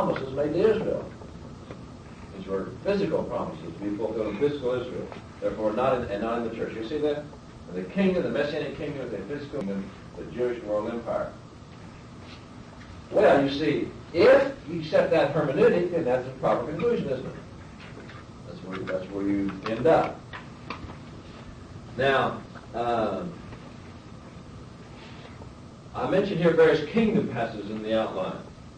promises made to Israel. These were physical promises to be fulfilled in physical Israel. Therefore, not in the church. You see that? The kingdom, the Messianic kingdom, is a physical kingdom, the Jewish world empire. Well, you see, if you accept that hermeneutic, then that's a proper conclusion, isn't it? That's where you end up. Now, I mentioned here various kingdom passages in the outline.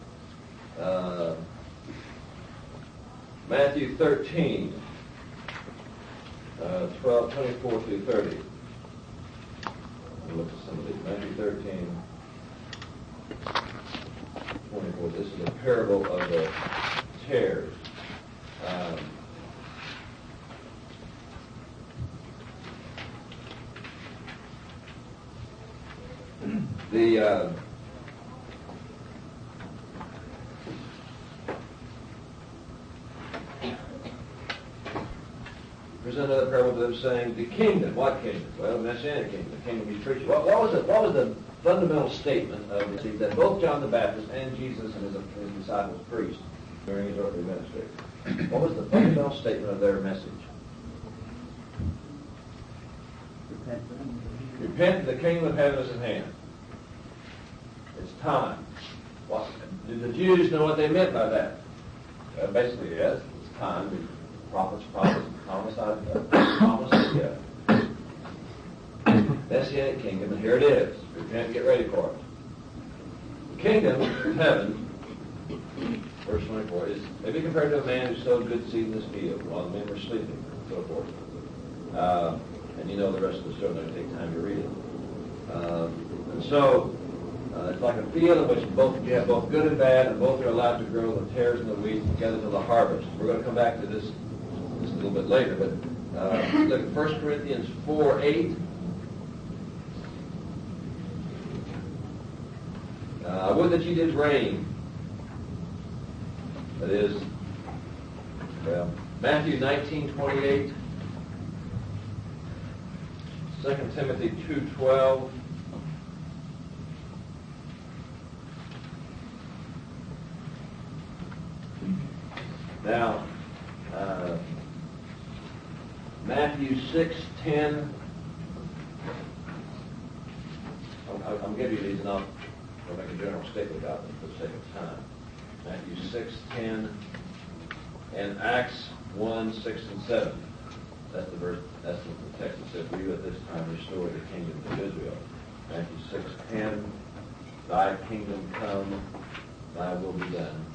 Matthew 13, 24 through 30. Look at some of these. Matthew 13, 24. This is a parable of the tares. There's another parable of them saying, the kingdom. What kingdom? Well, the Messianic kingdom, the kingdom he's preaching. What was the fundamental statement of that both John the Baptist and Jesus and his disciples preached during his earthly ministry? What was the fundamental statement of their message? Repent, the kingdom of heaven is at hand. It's time. Did the Jews know what they meant by that? Basically, yes. It's time. The prophets promised, yeah. Messianic kingdom, and here it is. Repent and get ready for it. The kingdom of heaven, verse 24, is maybe compared to a man who sowed good seed in his field while the men were sleeping, and so forth. And you know the rest of the story. It doesn't take time to read it. And so, it's like a field in which you have both good and bad, and both are allowed to grow, the tares and the weeds together till the harvest. We're going to come back to this a little bit later, but look at 1 Corinthians 4:8. I would that you did reign. That is, Matthew 19:28, 2 Timothy 2:12. Now, Matthew 6:10. I'm giving you these, and I'll make a general statement about them for the sake of time. Matthew 6:10 and Acts 1:6 and 7. That's the verse. That's the text that says, "For you at this time restore the kingdom of Israel." Matthew 6:10. Thy kingdom come, thy will be done.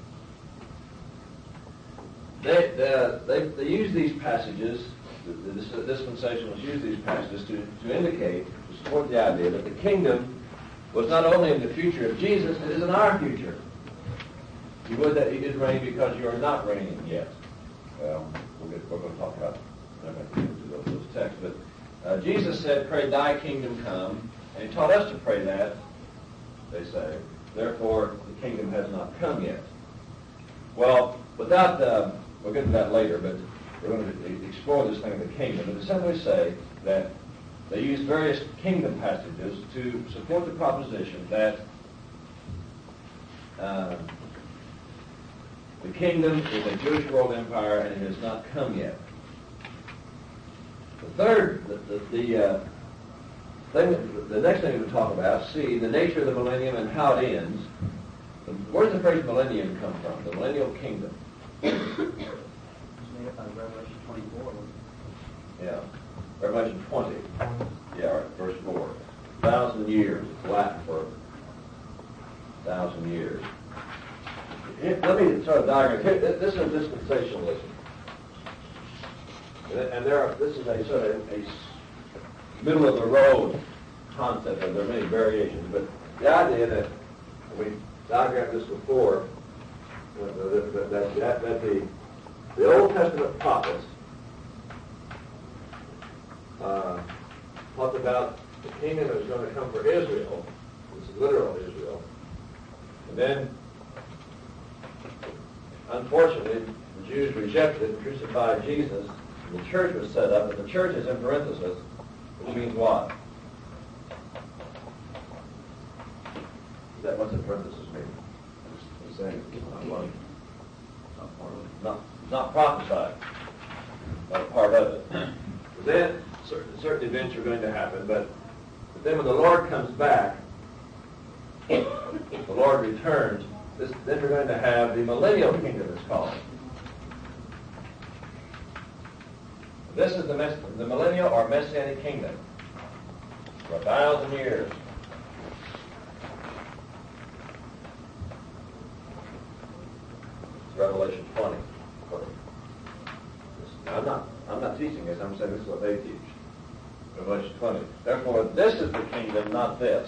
They use these passages, the dispensationalists use these passages to indicate, to support the idea that the kingdom was not only in the future of Jesus, it is in our future. You would that he did reign because you are not reigning yet. Well, we're going to talk about, I'm not going to get into those texts, but Jesus said, pray thy kingdom come, and he taught us to pray that, they say. Therefore, the kingdom has not come yet. Well, without, we'll get to that later, but we're going to explore this thing of the kingdom, and simply say that they use various kingdom passages to support the proposition that the kingdom is a Jewish world empire and it has not come yet. The next thing to talk about, C, the nature of the millennium and how it ends. Where does the phrase millennium come from? The millennial kingdom. It's made up by Revelation 24. Yeah. Revelation 20. Yeah, right, verse 4. 1,000 years. It's Latin for 1,000 years. Let me sort of diagram. This is a dispensationalism. And this is a sort of a middle-of-the-road concept, and there are many variations. But the idea that we diagrammed this before, that the Old Testament prophets talked about the kingdom that was going to come for Israel. This is literal Israel. And then, unfortunately, the Jews rejected and crucified Jesus. And the church was set up, and the church is in parenthesis, which means what? What's in parenthesis mean? he's saying it's not prophesied, not a part of it. But then certain events are going to happen, but then when the Lord comes back, the Lord returns, then we're going to have the millennial kingdom, it's called. This is the millennial or messianic kingdom for 1,000 years. It's Revelation 20. Now, I'm not teaching this. I'm saying this is what they teach. Revelation 20. Therefore, this is the kingdom, not this.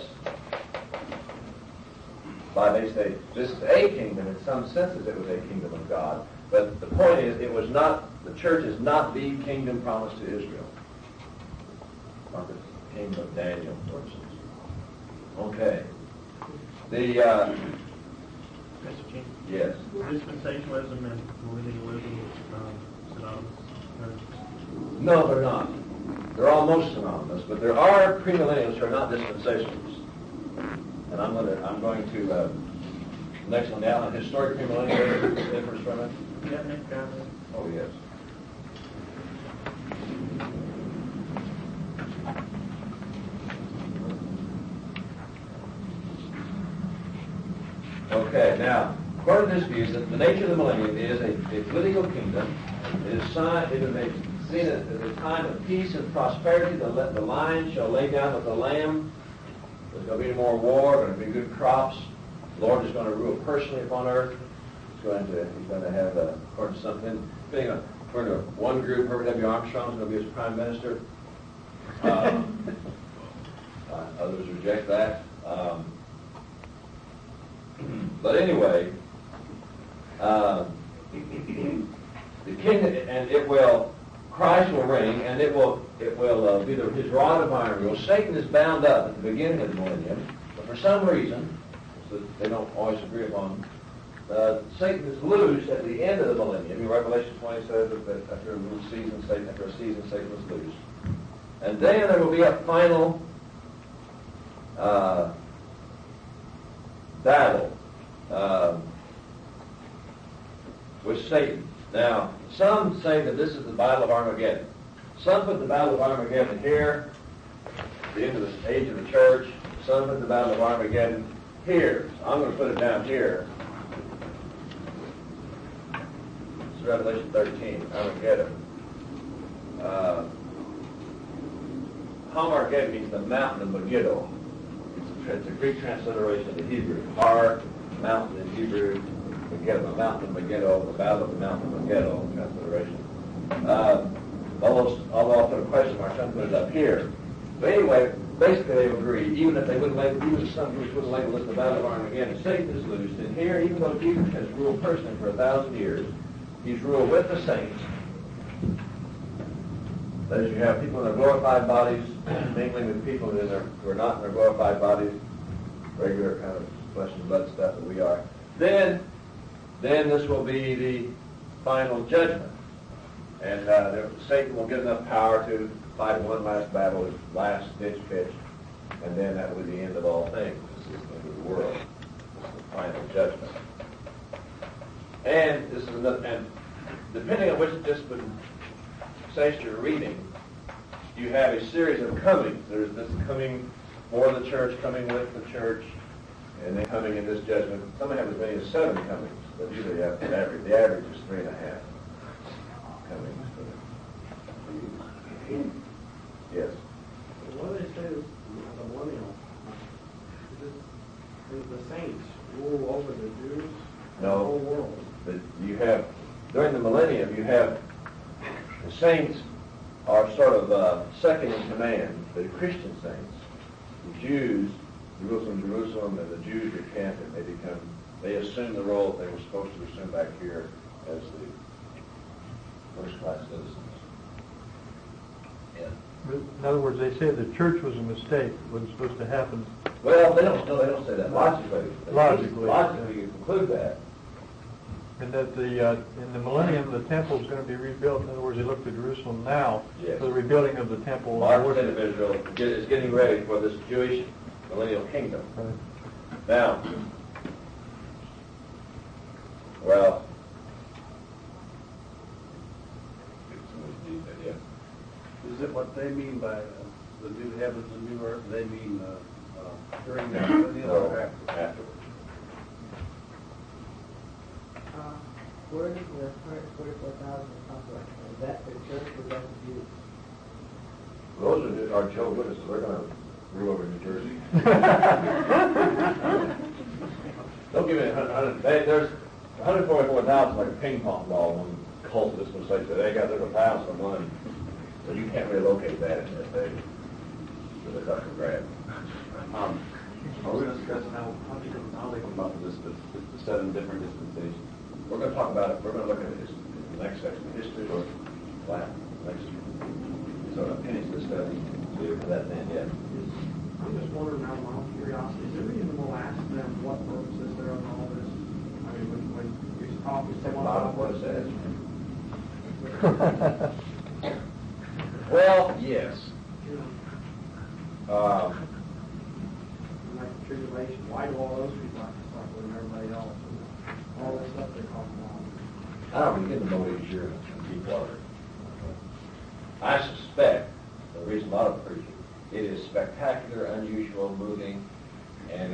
Why they say this is a kingdom. In some senses, it was a kingdom of God. But the point is, it was not. The church is not the kingdom promised to Israel. Not the kingdom of Daniel, for instance. Okay. Mr. King? Yes. Dispensationalism and millennialism synonymous? No, they're not. They're almost synonymous, but there are premillennialists who are not dispensationalists. And I'm going to next one down. Historic premillennialism differs from it. Yeah, next guy. Oh yes. Okay, now, according to this view, the nature of the millennium is a political kingdom. It is seen as a time of peace and prosperity. The lion shall lay down with the lamb. There's going to be no more war. There's going to be good crops. The Lord is going to rule personally upon earth. He's going to have, according to something, according to one group, Herbert W. Armstrong is going to be his prime minister. Others reject that. But anyway, the kingdom, and Christ will reign, and it will be his rod of iron rule. Satan is bound up at the beginning of the millennium, but for some reason, that they don't always agree upon, Satan is loosed at the end of the millennium. In Revelation 20 says that after a little season, Satan was loosed. And then there will be a final battle with Satan. Now, some say that this is the Battle of Armageddon. Some put the Battle of Armageddon here, the end of the age of the church. Some put the Battle of Armageddon here. So I'm going to put it down here. It's Revelation 13, Armageddon. Armageddon means the mountain of Megiddo. It's a Greek transliteration of the Hebrew. Har, mountain in Hebrew, Megiddo, the mountain of Megiddo, the battle of the mountain of Megiddo, transliteration. Although I'll put a question mark, some put it up here. But anyway, basically they agree, even if some groups wouldn't label this the battle of Armageddon, Satan is loosed. And here, even though Jesus has ruled personally for 1,000 years, he's ruled with the saints. That is, you have people in their glorified bodies mingling with people who are not in their glorified bodies, regular kind of flesh and blood stuff that we are. Then this will be the final judgment. And Satan will get enough power to fight one last battle, his last ditch pitch, and then that will be the end of all things. This is the end of the world. This is the final judgment. And this is and depending on which dispensation you're reading, you have a series of comings. There's this coming for the church, coming with the church, and then coming in this judgment. Some have as many as 7 comings, but usually you have the average. The average is 3.5 comings. Yes. What they say is the millennial. The saints rule over the Jews. No. The whole world. But you have, during the millennium, you have the saints are sort of second in command, the Christian saints. The Jews, Jerusalem, and the Jews recant and they assume the role that they were supposed to assume back here as the first-class citizens. Yeah. In other words, they say the church was a mistake. It wasn't supposed to happen. Well, they don't say that logically. Logically, you conclude that. And that in the millennium, the temple is going to be rebuilt. In other words, they look to Jerusalem now Yes. for the rebuilding of the temple. Modern state of Israel is getting ready for this Jewish millennial kingdom. Right. Now, Well, yeah. Is it what they mean by the new heavens and new earth? They mean during the millennium No, or after? afterwards. Where does the 144,000 come from? Is that the church or is that the Jews? Those are our Jehovah's Witnesses. They're going to rule over New Jersey. Don't give me 100. There's 144,000 like a ping pong ball when cult dispensation. They got their pounds from one, so you can't really locate that in this thing. So it's up for grab. Are we discussing how they come about the 7 different dispensations? We're going to talk about it. We're going to look at it in the next section, history or Latin. Next, sort of finish the study. Do that then, yeah. I'm just wondering out of my own curiosity, is there any reason we'll ask them what purposes they're on all this? I mean, when you're talking to It's a someone lot about of what it says. you Well, yes. know, like the tribulation, why do all those people have to suffer and everybody else? And all this stuff they're talking about. I don't really get the motives here in Deepwater. I suspect the reason a lot of preaching, it is spectacular, unusual, moving, and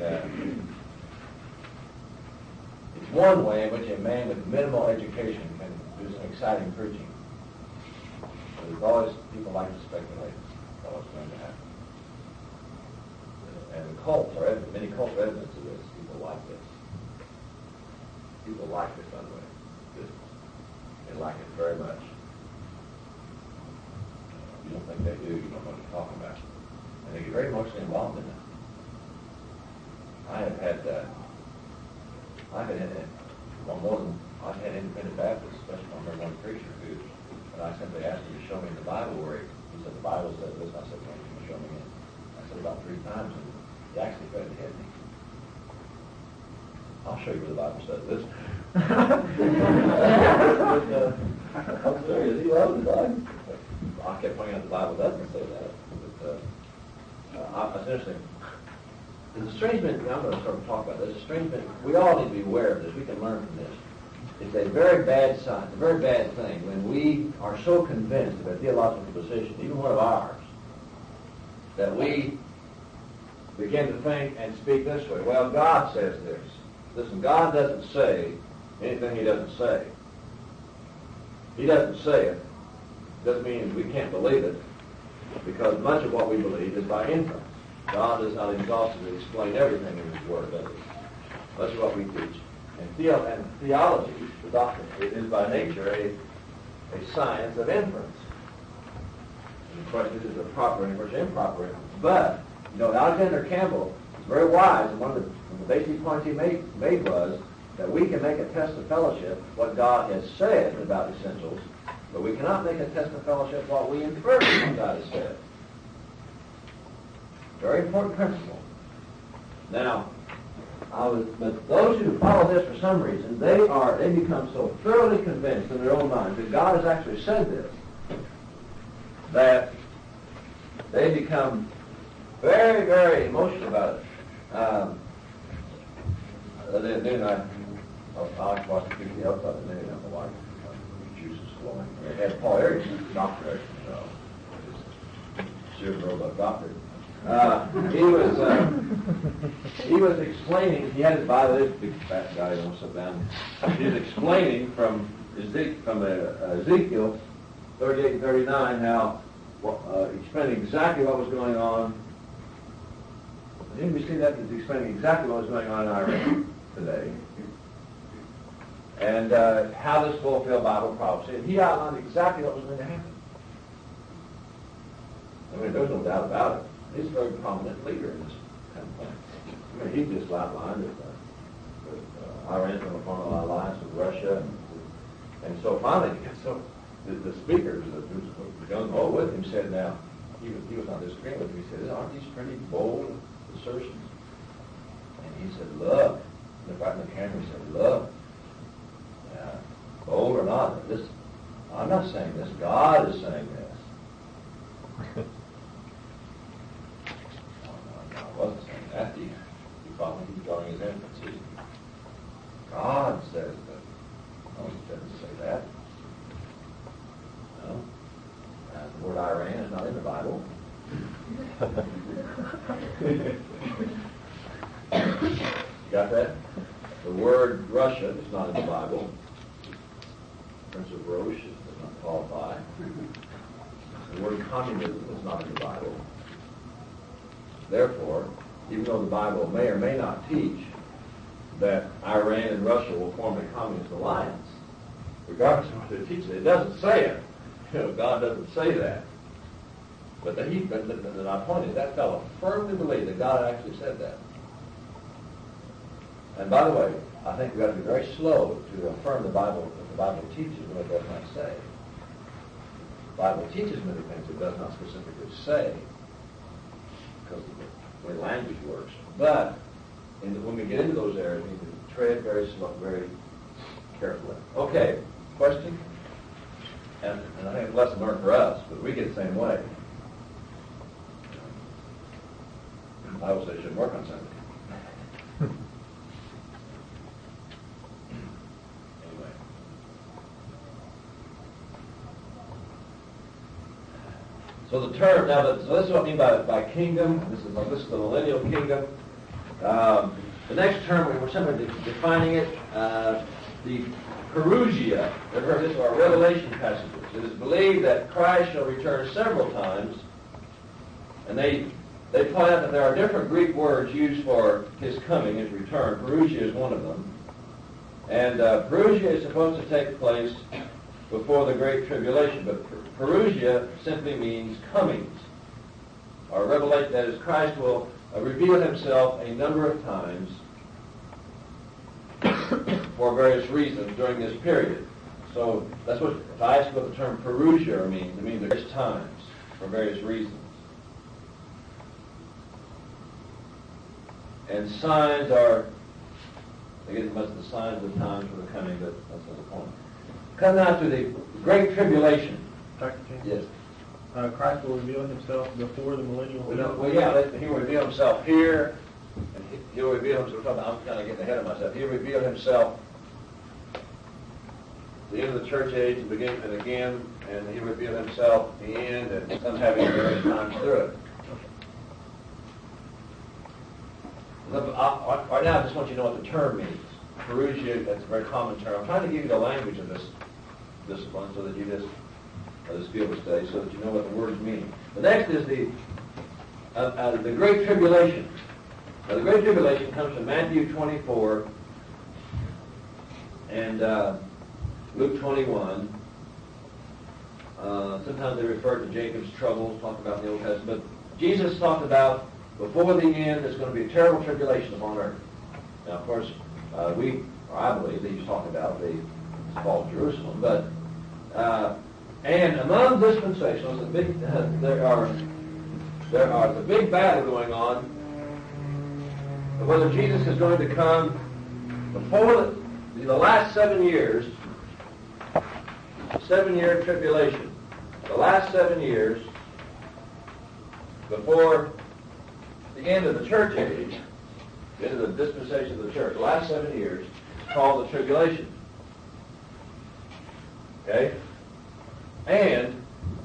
it's one way in which a man with minimal education can do some exciting preaching. But there's always people like to speculate about what's going to happen. And the cults are evidence, many cults are evidence of this. People like this. People like this, by the way. They like it very much. You don't think they do, you don't know what you're talking about. And they get very emotionally involved in it. I've had independent Baptists, especially I remember one preacher who, when I simply asked him to show me in the Bible where he said, the Bible says this, I said, well, can you show me it? I said about 3 times, and he actually threatened to hit me. I'll show you where the Bible says this. I'm serious, he loves the Bible. I kept pointing out the Bible doesn't say that. But it's interesting. There's a strange thing, I'm going to sort of talk about this. There's a strange thing. We all need to be aware of this. We can learn from this. It's a very bad sign, a very bad thing when we are so convinced of a theological position, even one of ours, that we begin to think and speak this way. Well, God says this. Listen, God doesn't say anything He doesn't say. He doesn't say it. Doesn't mean we can't believe it, because much of what we believe is by inference. God does not exhaustively explain everything in His Word, does He? Much of what we teach. And theology, the doctrine, it is by nature a science of inference. And the question is it proper inference or improper inference? But, Alexander Campbell is very wise, and one of the basic points he made was that we can make a test of fellowship what God has said about essentials, but we cannot make a test of fellowship what we infer from what God has said. Very important principle. Now, but those who follow this for some reason, they become so thoroughly convinced in their own minds that God has actually said this, that they become very, very emotional about it. Then I watched the TV else other day, and my wife juices flowing. They had Paul Erickson, doctor, serial robot doctor. He was explaining. He had his Bible. This big fat guy, don't sit down. He was explaining from Ezekiel 38 and 39 how explaining exactly what was going on. Didn't we see that? He's explaining exactly what was going on in Iran today, and how this fulfilled Bible prophecy. And he outlined exactly what was going to happen. I mean, there's no doubt about it. He's a very prominent leader in this kind of thing. I mean, he just outlined that Iran's going to form an alliance with Russia, and so finally, the speakers, who's going on with him, said, now, he was not disagreeing with him. He said, aren't these pretty bold assertions? And he said, look, looked right in the camera, he said, look, bold or not, I'm not saying this, God is saying this. I wasn't saying that. You follow me? He's drawing his inferences. God says that doesn't say that. No. The word Iran is not in the Bible. Got that? The word Russia is not in the Bible. Prince of Roche does not qualify. The word communism is not in the Bible. Therefore, even though the Bible may or may not teach that Iran and Russia will form a communist alliance, regardless of what it teaches, it doesn't say it. God doesn't say that. But my point is, that fellow firmly believed that God actually said that. And by the way, I think we've got to be very slow to affirm the Bible, what the Bible teaches when it does not say. The Bible teaches many things it does not specifically say, because of the way language works. But when we get into those areas, we need to tread very slow, very carefully. Okay, question? And I think it's a lesson learned for us, but we get the same way. The Bible says you should work on Sunday. Anyway. So the term, so this is what I mean by kingdom. This is the millennial kingdom. The next term, we're simply defining it, the Perusia. I've heard this are Revelation passages. It is believed that Christ shall return several times, and they point out that there are different Greek words used for his coming, his return. Perusia is one of them. And Perusia is supposed to take place before the Great Tribulation, but Perusia simply means comings, or revelation. That is, Christ will reveal himself a number of times for various reasons during this period. So that's what, if I ask what the term Perusia means, it means various times for various reasons. And signs are, I guess much of the signs of the times for the coming, but that's not the point. Come now to the Great Tribulation. Dr. James? Yes. Christ will reveal himself before the millennial kingdom. He will reveal himself here, and he'll reveal himself. I'm kind of getting ahead of myself. He'll reveal himself at the end of the church age and again, and he'll reveal himself at the end, and some having various times through it. Right now, I just want you to know what the term means. Perusia, that's a very common term. I'm trying to give you the language of this discipline so that you just, this field study, so that you know what the words mean. The next is the Great Tribulation. Now, the Great Tribulation comes from Matthew 24 and Luke 21. Sometimes they refer to Jacob's troubles, talk about in the Old Testament. But Jesus talked about before the end, there's going to be a terrible tribulation upon earth. Now, of course, I believe that he's talking about the fall of Jerusalem. But and among dispensationalists, there's a big battle going on of whether Jesus is going to come before the last 7 years, 7-year tribulation. The last 7 years before the end of the church age, the end of the dispensation of the church, the last 7 years, is called the tribulation. Okay? And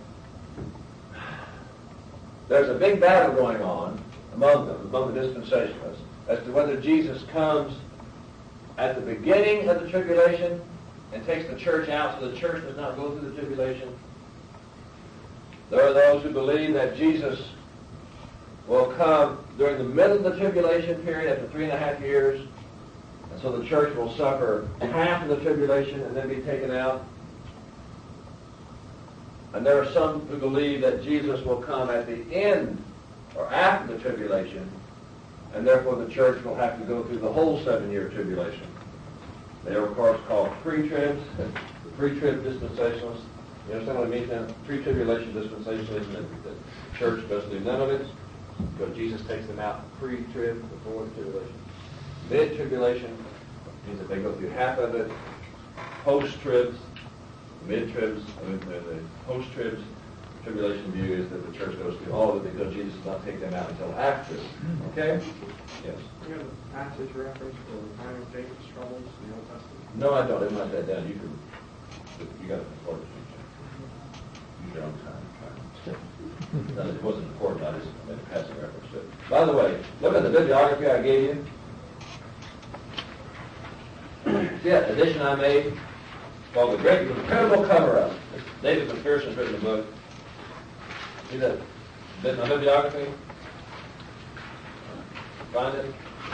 there's a big battle going on among them, among the dispensationalists, as to whether Jesus comes at the beginning of the tribulation and takes the church out so the church does not go through the tribulation. There are those who believe that Jesus will come during the middle of the tribulation period after 3.5 years, and so the church will suffer half of the tribulation and then be taken out. And there are some who believe that Jesus will come at the end or after the tribulation, and therefore the church will have to go through the whole 7-year tribulation. They are, of course, called pre-tribs, the pre-trib dispensationalists. You understand what I mean now? Pre-tribulation dispensationalism, the church does do none of it, but Jesus takes them out pre-trib, before the tribulation. Mid-tribulation means that they go through half of it. Post-tribs, mid-tribs, the post-tribs, tribulation view is that the church goes through all of it because Jesus does not take them out until after. Okay? Yes? You have a passage reference for the time of Jacob's troubles in the Old Testament? No, I don't. I didn't write that down. You can You got to record it. Use your own time. No, it wasn't important. I just made a passing reference to it. By the way, look at the bibliography I gave you. See that edition I made? Called The Great Incredible Cover-Up. David McPherson's written a book. See that bit in my bibliography? Find it?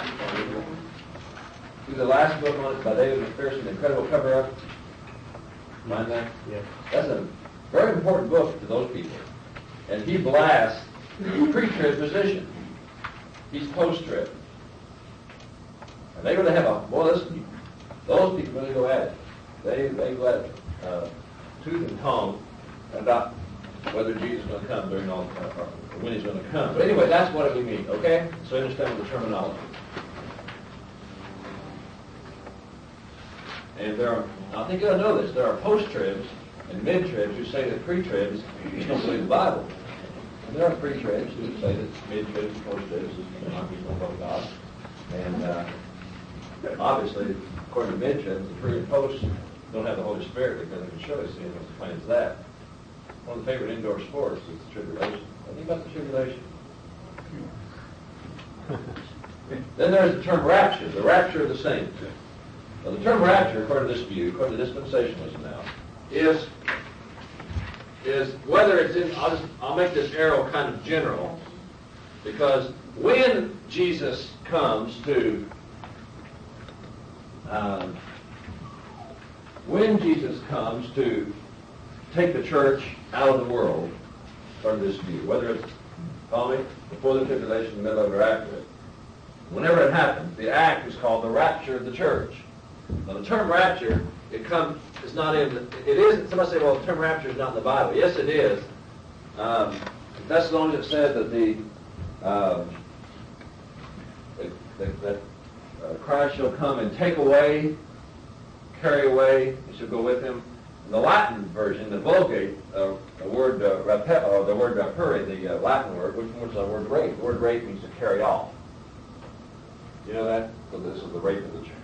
See the last book on it by David McPherson, The Incredible Cover-Up? Find that? Yeah. That's a very important book to those people. And he blasts pre-trib position. He's post-trib. And they really have a, boy, listen, those people really go at it. They go at it tooth and tongue about whether Jesus is going to come during all, or when he's going to come. But anyway, that's what we mean, okay? So you understand the terminology. And there are, I think you'll know this, there are post-tribs and mid-tribs who say that pre-tribs just don't believe the Bible. And there are pre-tribs who say that mid-tribs and post-tribs is not people about God. And obviously, according to mid-tribs, the pre and post don't have the Holy Spirit because they can surely see what explains that. One of the favorite indoor sports is the tribulation. What do you think about the tribulation? Then there's the term rapture, the rapture of the saints. Now, the term rapture, according to this view, according to dispensationalism now, is whether it's in, I'll make this arrow kind of general, because when Jesus comes to take the church out of the world, from this view, whether it's, follow me, before the tribulation, the middle of it, or after it, whenever it happens, the act is called the rapture of the church. Now, the term rapture, it's not in, it is, somebody say, well, the term rapture is not in the Bible. Yes, it is. Thessalonians said that Christ shall come and take away, carry away, he shall go with him. In the Latin version, the Vulgate, the word rapere, the Latin word, which was the word rape. The word rape means to carry off. You know that? So this is the rape of the church.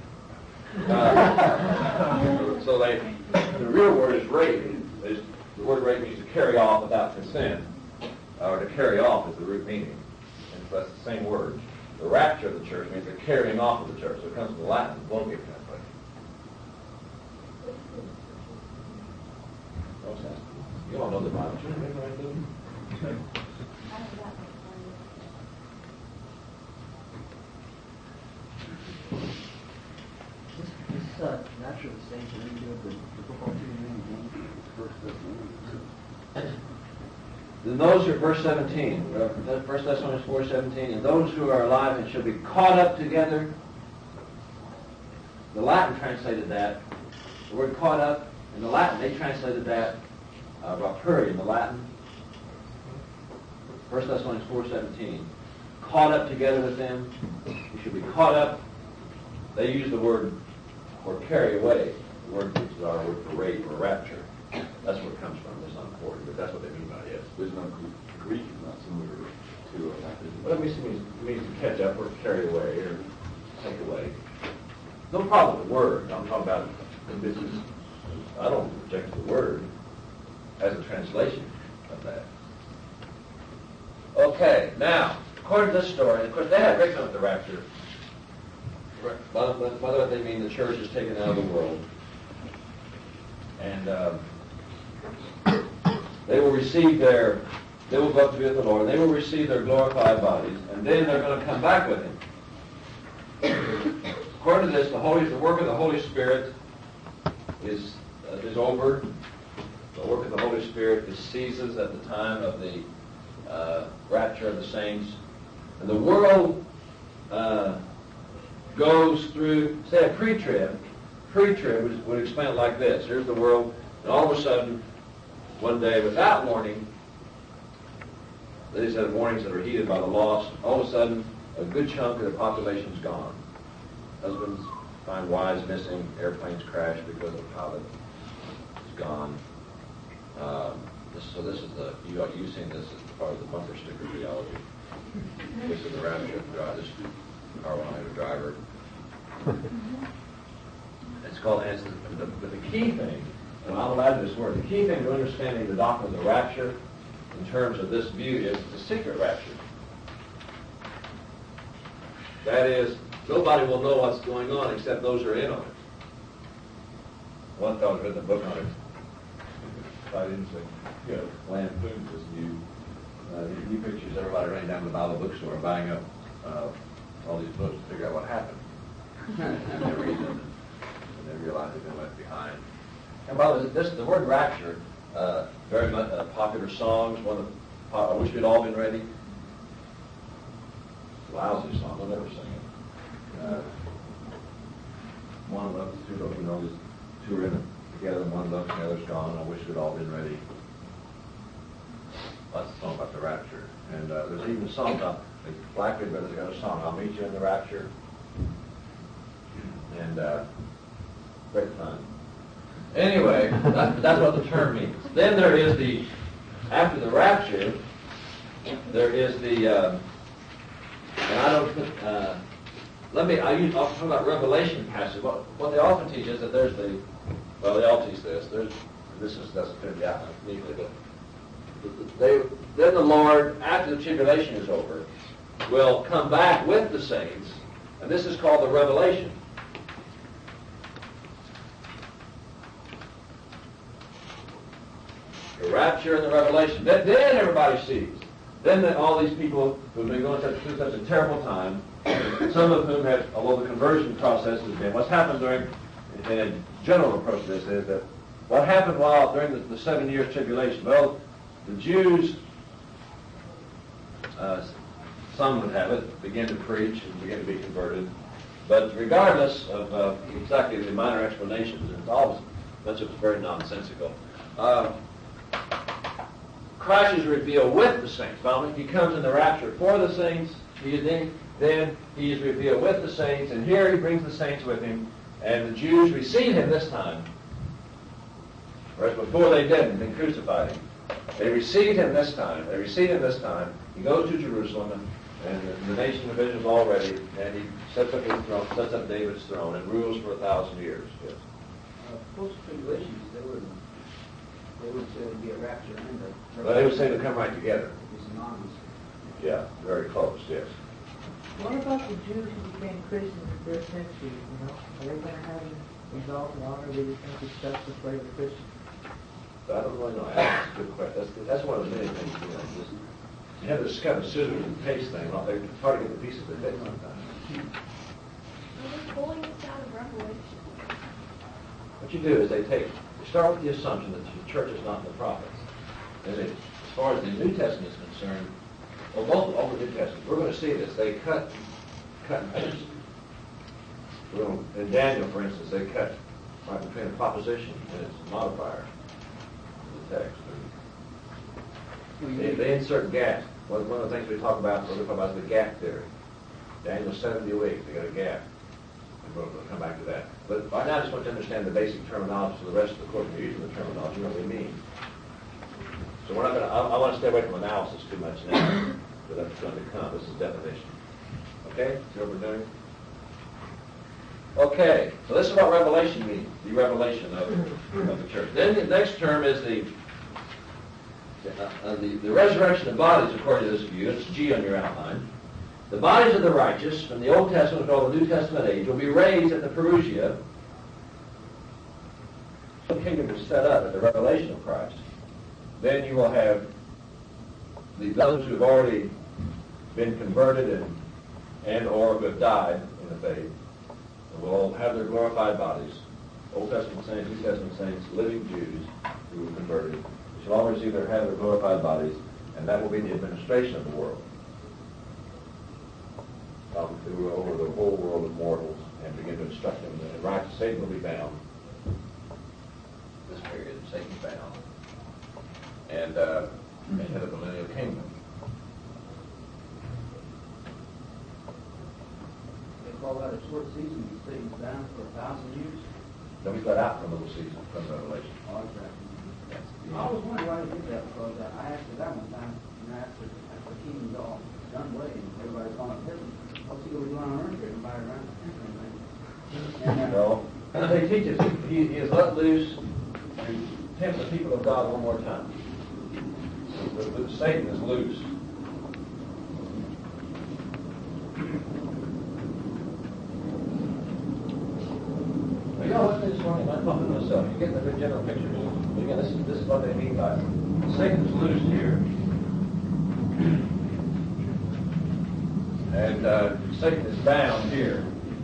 The real word is rape. The word rape means to carry off without consent, or to carry off is the root meaning. And so that's the same word. The rapture of the church means the carrying off of the church. So it comes from the Latin, Vulgate translation. You all know the Bible. This naturally the same thing you do with the football team. Then those who are, verse 17, 1 Thessalonians 4:17, and those who are alive and shall be caught up together. The Latin translated that. The word caught up, in the Latin, they translated that rapere in the Latin. 1 Thessalonians 4:17. Caught up together with them. You should be caught up. They use the word or carry away. The word is our word for rape or rapture. That's where it comes from. It's not important, but that's what they mean by it. There's no Greek is not similar to Well, it means to catch up or to carry away or take away. No problem with the word. I'm talking about the business. I don't reject the word as a translation of that. Okay, now, according to this story, of course, they had great fun with the rapture. By that they mean the church is taken out of the world. And they will go up to be with the Lord, and they will receive their glorified bodies, and then they're going to come back with Him. According to this, the work of the Holy Spirit is over. The work of the Holy Spirit ceases at the time of the rapture of the saints. And the world goes through, say, a pre-trib. Pre-trib would explain it like this. Here's the world, and all of a sudden, one day, without warning, these are warnings that are heeded by the lost, all of a sudden, a good chunk of the population is gone. Husbands find wives missing, airplanes crash because the pilot is gone. So this is you've seen this as part of the bumper sticker theology. This is the rapture of God. This is our driver. It's called, but the key thing, and I'll add this word, the key thing to understanding the doctrine of the rapture in terms of this view is the secret rapture. That is, nobody will know what's going on except those who are in on it. One fellow's written a book on it. Quite interesting. You know, lampoons this new pictures everybody running down to the Bible bookstore and buying up all these books to figure out what happened. And they read them, and they realize they've been left behind. And by the way, the word rapture, very much popular songs. One of the, I wish we'd all been ready. Lousy song, I'll never sing it. One loves two, you know, just two are in it together, and one loves and the other's gone. I wish we'd all been ready. That's a song about the rapture. And there's even a song about, the Blackbeard Brothers got a song, I'll meet you in the rapture. And great fun. Anyway, that's what the term means. Then there is after the rapture, there is and I don't put, I'll talk about Revelation passage. What they often teach is that there's they all teach this. Doesn't fit the outline neatly, but then the Lord, after the tribulation is over, will come back with the saints, and this is called the revelation. The rapture and the revelation. Then everybody sees. Then all these people who have been going through such a terrible time, some of whom have, although the conversion process has been, what's happened during, in a general approach to this is that what happened during the 7 years tribulation? Well, the Jews, some would have it, begin to preach and begin to be converted. But regardless of exactly the minor explanations, it's always much of it's very nonsensical. Christ is revealed with the saints. Finally, he comes in the rapture for the saints. Then he is revealed with the saints, and here he brings the saints with him, and the Jews receive him this time. Whereas before they didn't, they crucified him. They received him this time. He goes to Jerusalem, and the nation of Israel is all ready, and he sets up his throne, sets up David's throne, and rules for 1,000 years. Yes. Post-tribulationists, they would say it would be a rapture and a... Well, they would say they come right together. It's synonymous. Yeah, very close, yes. What about the Jews who became Christians in the 1st century, you know? Are they going to have an exalt and honor? They just think it's just the way of the Christians? I don't really know. That's a good question. That's one of the many things, you know. Just, you have this kind of scissors and paste thing. It's hard to get the pieces to fit sometimes. We're pulling this out of Revelation. What you do is they start with the assumption that the church is not in the prophets. And as far as the New Testament is concerned, well, both all the New Testament, we're going to see this. They cut and paste. In Daniel, for instance, they cut right between a proposition and its modifier in the text. They insert gaps. One of the things we talk about is the gap theory. Daniel 70 weeks, they got a gap. And we'll come back to that. But right now I just want to understand the basic terminology so the rest of the course we're using the terminology, what we mean. So we're not going to, I want to stay away from analysis too much now, but that's going to come. This is definition. Okay? See what we're doing? Okay, so this is what revelation means, the revelation of the church. Then the next term is the resurrection of bodies, according to this view. It's G on your outline. The bodies of the righteous from the Old Testament called the New Testament age will be raised at the parousia. The kingdom is set up at the revelation of Christ. Then you will have those who have already been converted and or who have died in the faith will have their glorified bodies. Old Testament saints, New Testament saints, living Jews who were converted. They shall all receive have their glorified bodies, and that will be the administration of the world. Over the whole world of mortals and begin to instruct them. And right, Satan will be bound. This period, Satan's bound. And head of the millennial kingdom. They call that a short season. Satan's bound for 1,000 years. Then we got out from a little season from Revelation. Oh, exactly. I was wondering why they did that, because I asked her that one time, and I asked her, after the kingdom's all done away, and everybody's gone to heaven, what's he going to do on earth here? Everybody around the country, No. And they teach us he is let loose to tempt the people of God one more time. But Satan is loose. Now, y'all look at this morning, I'm talking to myself. You get the general picture. Again, this is what they mean by it. Satan is loose here. And Satan is bound here.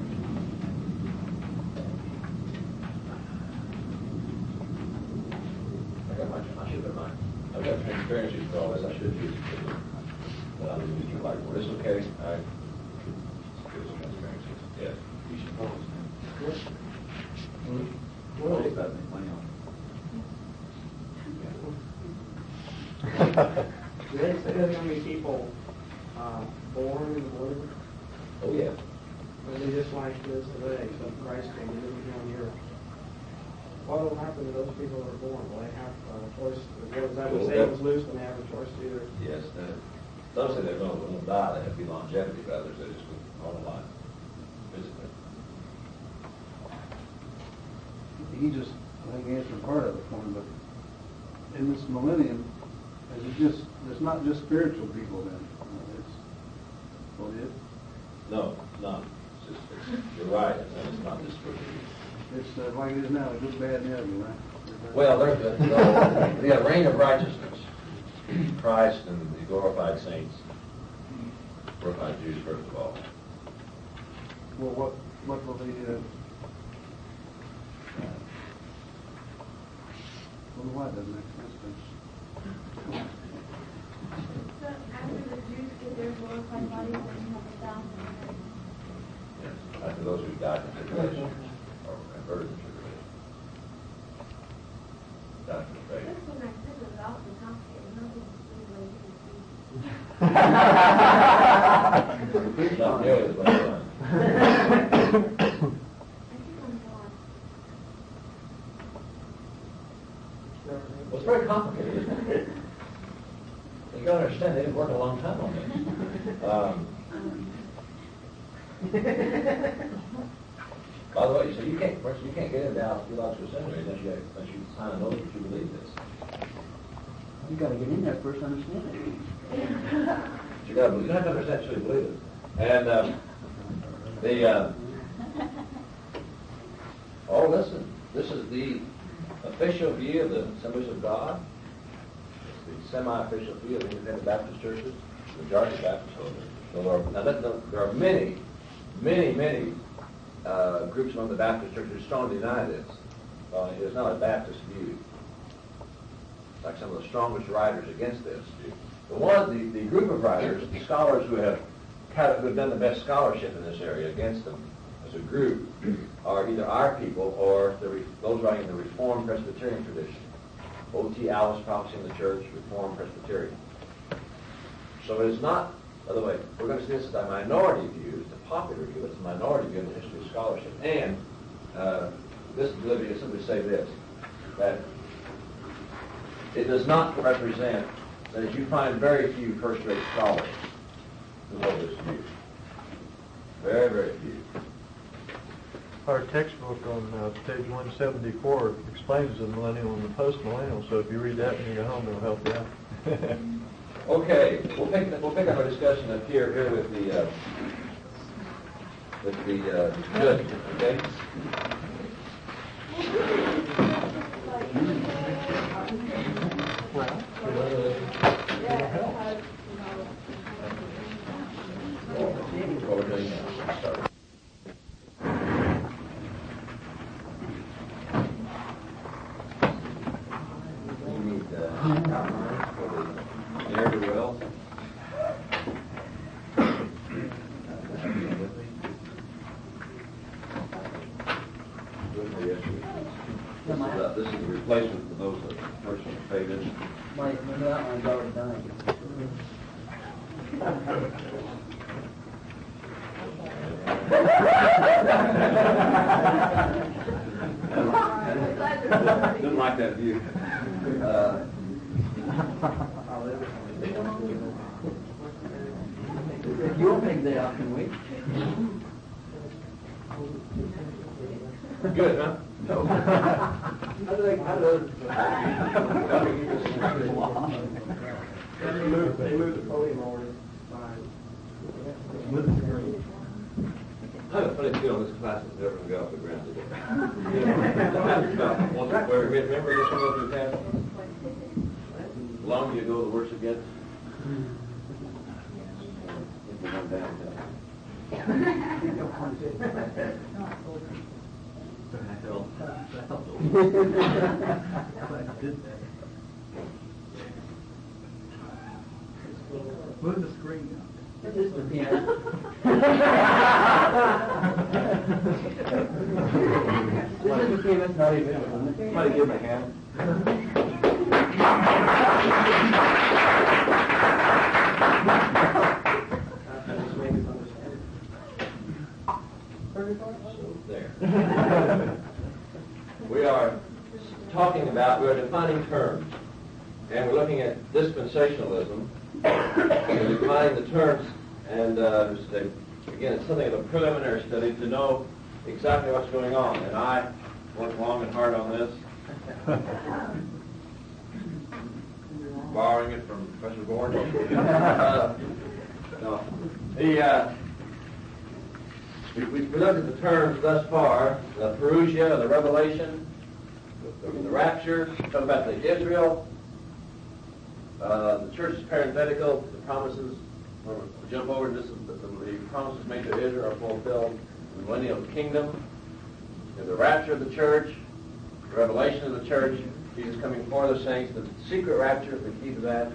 I should have mine. I've got transparency for all this. I should use it. But I didn't use your light for this. Okay? All right. Give us transparency. Yes. You should pause. Well, it's about to make money on Do they say there's going to be people born in the millennium? Oh, yeah. Or they just like this today, except Christ came and lived here on the earth? What will happen to those people that are born? Will they have a choice? Is that when Satan's loose, when they have a choice to either? Yes. Some say they won't die. They have to be longevity, but others they just go on life. Physically. He just, I think, answered part of it for me, but in this millennium, it's not just spiritual people then. It's, well, it is. No, no. You're right. It's not just for It's like it is now, good, bad, and ugly, right? Well, there's the reign of righteousness. Christ and the glorified saints. Glorified Jews, first of all. Well, what will they do? Well, why doesn't make sense? So after the Jews get their glorified bodies, then you have 1,000 years. Yes. After those who died in tribulation or converted in tribulation. Died in faith. This one I said was awfully complicated. Nothing to see the way you can see. Not nearly as much fun. I keep on going. Well, it's very complicated, isn't it? You got to understand, they didn't work a long time on this. By the way, so you can't get into Dallas Theological Seminary unless you sign an oath that you believe this. You gotta get in there first to understand it. You got to believe. You have to understand you believe it. And listen. This is the official view of the Assemblies of God. It's the semi-official view of the Independent Baptist churches. The majority of Baptists hold it. There are many groups among the Baptist churches who strongly deny this. It is not a Baptist view. Like some of the strongest writers against this view. The group of writers, the scholars who have done the best scholarship in this area against them as a group, are either our people or those writing in the Reformed Presbyterian tradition. O.T. Alice, Prophecy in the Church, Reformed Presbyterian. So it is not, by the way, we're going to see this as a minority view, it's a popular view, it's a minority view in the history of scholarship. And this ability to simply say this, that it does not represent that you find very few first-rate scholars who hold this view. Very, very few. Our textbook on page 174 explains the millennial and the post-millennial, so if you read that when you go home, it'll help you out. Okay, we'll pick up our discussion up here with the judge, okay? What we're doing now. Start. We need outlines for the ne'er-do-well. This is the replacement for those that first faded. My new outline's already done. Didn't like that view. You'll take that off, can we? Good, huh? No. How do they? They moved the podium over to the side. I have a funny feeling this class is never going to go off the ground today. Remember this one over the past? The longer you go, the worse it gets. We're going downhill. Move the screen down. This is the piano. This is the piano. It's not even. Somebody give him a hand. There. We are we're defining terms, and we're looking at dispensationalism. We're defining the terms, and again, it's something of a preliminary study to know exactly what's going on. And I worked long and hard on this, borrowing it from Professor Bourne. We looked at the terms thus far: the parousia, the revelation, the rapture, talk about the Israel, the church is parenthetical, the promises, we'll jump over to this, the promises made to Israel are fulfilled, the millennial kingdom, the rapture of the church, the revelation of the church, Jesus coming for the saints, the secret rapture, the key to that,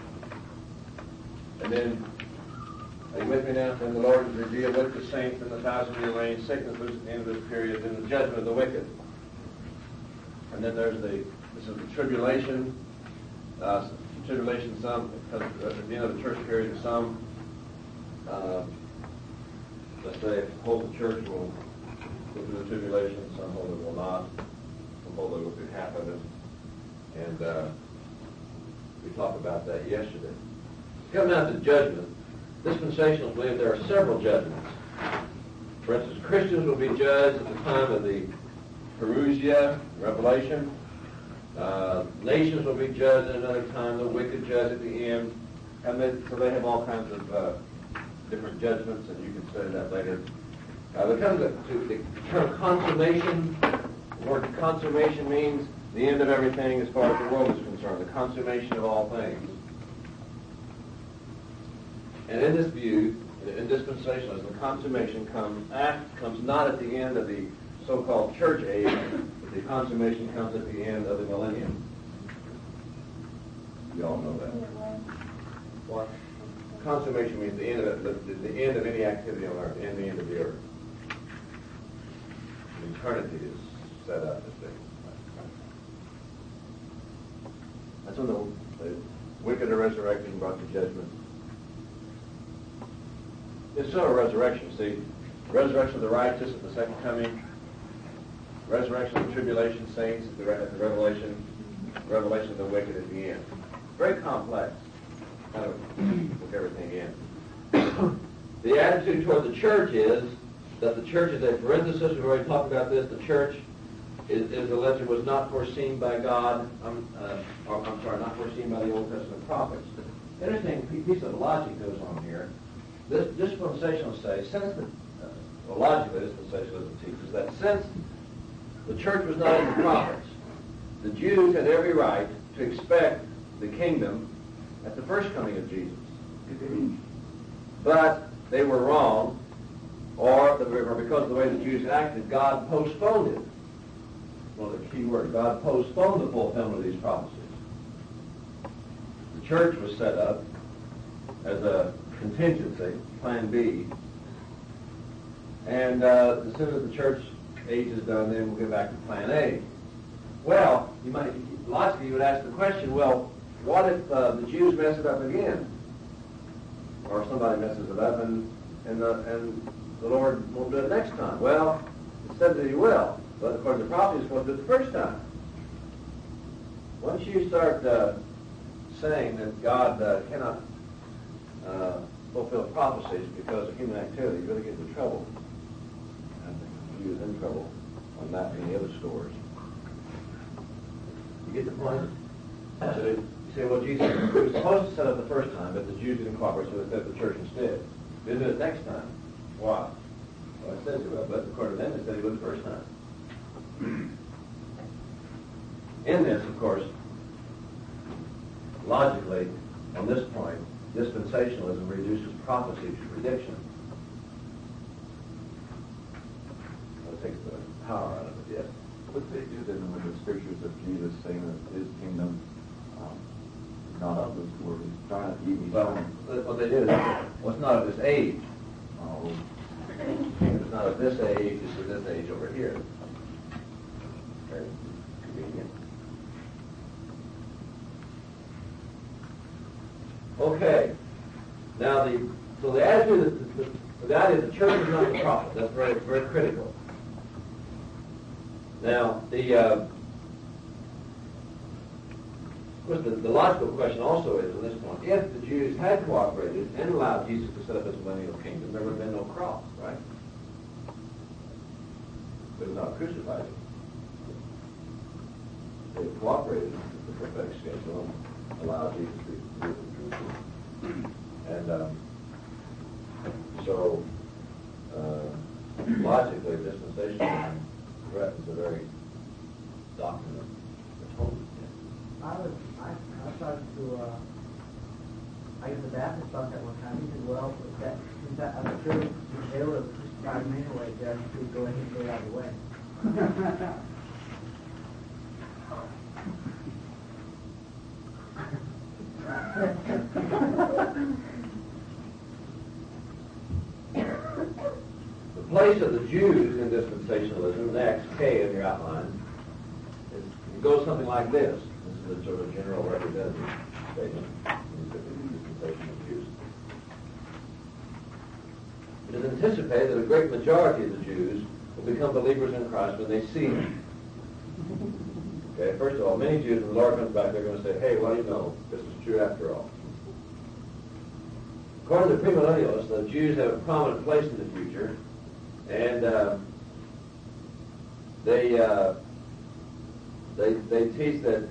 and then, are you with me now? Then the Lord is revealed with the saints in the 1,000-year reign, sickness was at the end of this period, then the judgment of the wicked. And then there's this is the tribulation, some, at the end of the church period, some, let's say, hold the church will go through the tribulation, some hold it will not, some hold it will do half of it. And we talked about that yesterday. Coming out to judgment, dispensationalists believe there are several judgments. For instance, Christians will be judged at the time of the parousia, revelation. Nations will be judged at another time, the wicked judged at the end. And so they have all kinds of different judgments, and you can study that later. We come to the term consummation. The word consummation means the end of everything as far as the world is concerned, the consummation of all things. And in this view, in dispensationalism, the consummation comes not at the end of the so-called church age, but the consummation comes at the end of the millennium. You all know that. What? Consummation means the end of the end of any activity on earth, and the end of the earth. Eternity is set up as things. That's when the wicked are resurrected and brought to judgment. It's still a resurrection. See, resurrection of the righteous at the second coming, resurrection of the tribulation saints at the revelation of the wicked at the end. Very complex. Kind of look everything in. The attitude toward the church is that the church is a parenthesis. We've already talked about this. The church is a ledger was not foreseen by God. Not foreseen by the Old Testament prophets. Interesting piece of logic goes on here. This dispensationalists say, logically dispensationalism teaches that since the church was not in the prophets, the Jews had every right to expect the kingdom at the first coming of Jesus. But they were wrong, or because of the way the Jews acted, God postponed it. One of the key words, God postponed the fulfillment of these prophecies. The church was set up as a contingency, plan B. And as soon as the church age is done, then we'll get back to plan A. Well, logically you would ask the question, well, what if the Jews mess it up again? Or somebody messes it up and the Lord won't do it next time? Well, it said that he will, but according to prophecy, he's going to do it the first time. Once you start saying that God cannot fulfill prophecies because of human activity, you really get into trouble. I think he was in trouble on that and the other scores. point? So you say, well, Jesus was supposed to set up the first time, but the Jews didn't cooperate, so they set up the church instead. They did it next time. Why? Well, it says he will, but according to them, it said he would the first time. In this, of course, logically, on this point, dispensationalism reduces prophecy to prediction. That takes the power out of it, yes. What they do then with the scriptures of Jesus saying that his kingdom is not of this world, he's trying to eat, Well, what they did is, well, it's not of this age. It's not of this age, it's of this age over here. Very convenient. Okay. Now, the attitude that the idea that the church is not the prophet, that's very, very critical. Now, of course, the logical question also is, on this point, if the Jews had cooperated and allowed Jesus to set up his millennial kingdom, there would have been no cross, right? They would not crucified him. They had cooperated with the prophetic schedule and allowed Jesus to be ruled in Jerusalem. And so, logically, dispensationalism threatens the very doctrine of atonement. I started to, I guess the Baptist thought that one time. He said, well, since that I'm sure if they were crucified him anyway, Judge, he would go ahead and get out of the way. The place of the Jews in dispensationalism, next, K in your outline, it goes something like this. This is a sort of general representative statement in the dispensation of Jews. It is anticipated that a great majority of the Jews will become believers in Christ when they see him. Okay, first of all, many Jews, when the Lord comes back, they're going to say, hey, what do you know? This is true after all. According to premillennialists, the Jews have a prominent place in the future, and they teach that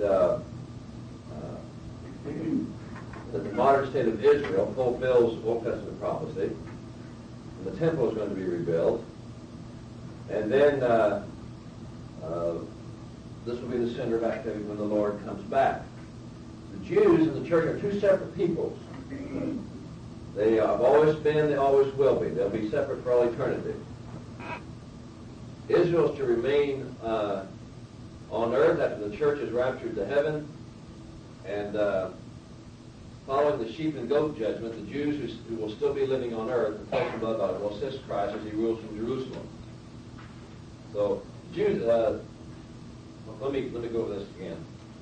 that the modern state of Israel fulfills Old Testament prophecy, and the temple is going to be rebuilt, and then this will be the center of activity when the Lord comes back. The Jews and the church are two separate peoples. They have always been, they always will be. They'll be separate for all eternity. Israel is to remain on earth after the church is raptured to heaven, and following the sheep and goat judgment, the Jews who will still be living on earth and flesh and blood body will assist Christ as he rules from Jerusalem. So, Jews, let me go over this again.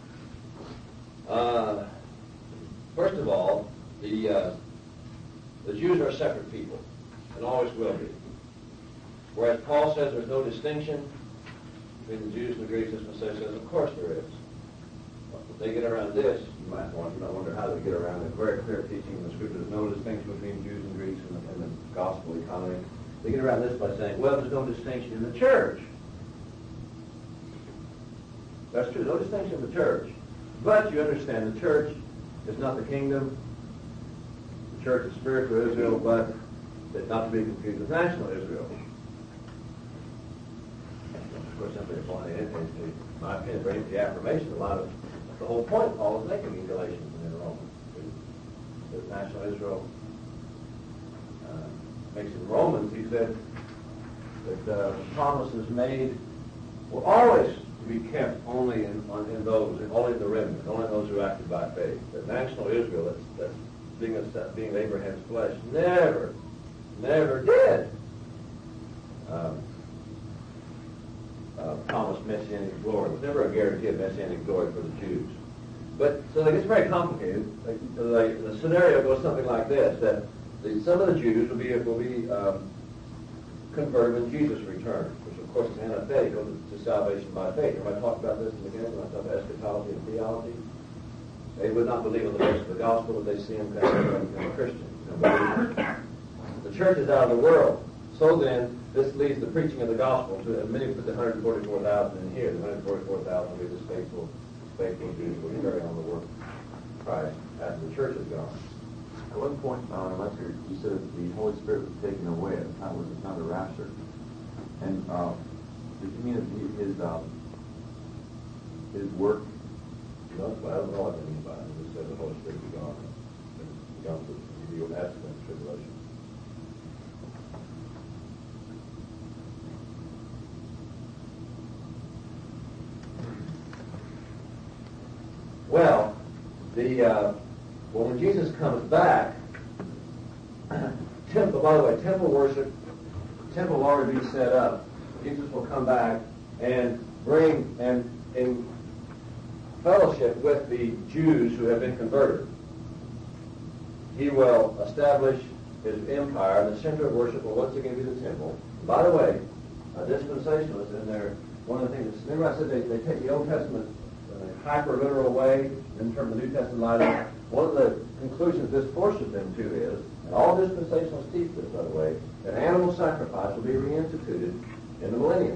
First of all, the Jews are a separate people, and always will be. Whereas Paul says there's no distinction between the Jews and the Greeks, dispensation says, of course there is. If they get around this, you might wonder how they get around it. Very clear teaching in the Scripture. There's no distinction between Jews and Greeks in the gospel economy. They get around this by saying, well, there's no distinction in the church. That's true, no distinction in the church. But you understand the church is not the kingdom. The church is spiritual Israel, but it's not to be confused with national Israel. Of course, simply applying it, in my opinion, brings the affirmation of a lot of the whole point Paul is making in Galatians and in Romans. That national Israel makes in Romans, he said that the promises made were always to be kept only in those, only in the remnant, only those who acted by faith. That national Israel, that's being Abraham's flesh, never did promise messianic glory. It was never a guarantee of messianic glory for the Jews. But so it's very complicated. The scenario goes something like this: that some of the Jews will be converted when Jesus returns, which of course is antithetical to salvation by faith. Remember I talked about this in the beginning when I talked about eschatology and theology. They would not believe on the basis of the gospel, but they see him become a Christian. The church is out of the world. So then, this leads the preaching of the gospel to, many put the 144,000 in here. The 144,000 will be this faithful faithful Jews will carry on the work of Christ after the church is gone. At one point, last year, you said that the Holy Spirit was taken away at the time was the time of the rapture. And did you mean that his work? No, I don't know what they mean by it. It just said the Holy Spirit be gone. It's gone to reveal abstinence tribulation. Well, when Jesus comes back, temple. By the way, temple worship, temple will already be set up. Jesus will come back and bring and in fellowship with the Jews who have been converted. He will establish his empire, and the center of worship will once again be the temple. By the way, dispensationalists in there, one of the things, remember I said they take the Old Testament in a hyper-literal way in terms of the New Testament light. One of the conclusions this forces them to is, and all dispensationalists teach this, by the way, that animal sacrifice will be reinstituted in the millennium.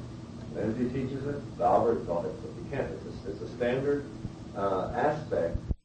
Lindsay teaches it. Albert thought it. You can't. It's a standard aspect